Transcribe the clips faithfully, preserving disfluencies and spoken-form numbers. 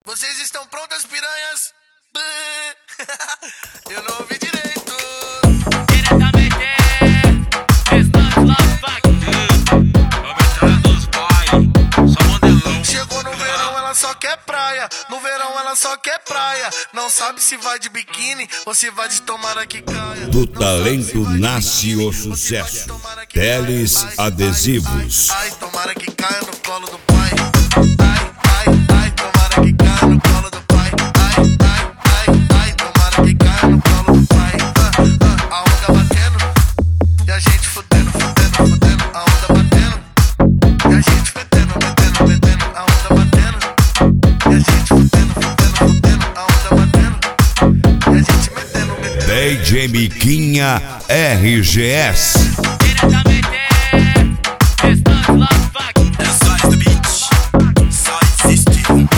Vocês estão prontas, piranhas? Eu não ouvi direito. Diretamente, estamos lá, Só modelão. Chegou no verão, ela só quer praia. No verão, ela só quer praia. Não sabe se vai de biquíni ou se vai de tomara que caia. Do talento nasce o sucesso. Teles Adesivos. Ai, tomara que caia no colo do pai. Ai, ai, ai, tomara que caia no colo do pai. Ai, ai, ai, ai, tomara que caia no colo do pai. Ah, ah, a onda batendo e a gente fudendo, fudendo, fudendo. A onda batendo e a gente fudendo, metendo, metendo. A onda batendo e a gente fudendo, fudendo, fudendo. A onda batendo e a gente metendo, metendo. D J Miquinha R G S. diretamente, estamos lá, É só do beat, só existe um.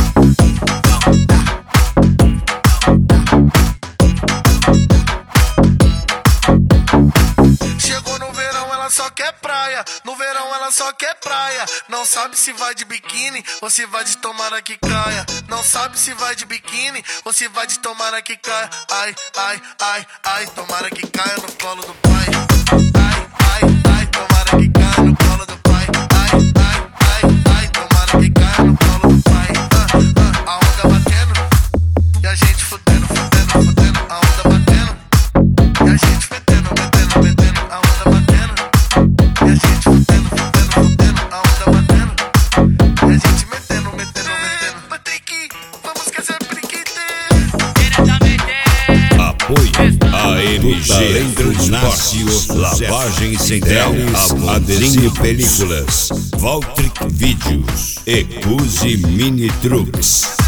Chegou no verão, ela só quer praia. No verão, ela só quer praia. Não sabe se vai de biquíni ou se vai de tomara que caia. Não sabe se vai de biquíni ou se vai de tomara que caia. Ai, ai, ai, ai, tomara que caia no colo do pai. Ai, ai, ai, tomara que caia no colo do pai. Ai, ai, ai, ai, tomara que caia no colo do pai. Ah, ah, a onda batendo e a gente fudendo, fudendo, fudendo. A onda batendo e a gente fudendo, metendo, metendo. A onda batendo e a gente fudendo, fudendo, fudendo. A onda batendo e a gente metendo, metendo, metendo. Vai ter que, vamos esquecer periquite. diretamente, Apoio A M G Transportes, Lavagem Sem Teles, Adesivo Películas, Valtric Vídeos e Cuse Mini Trucks.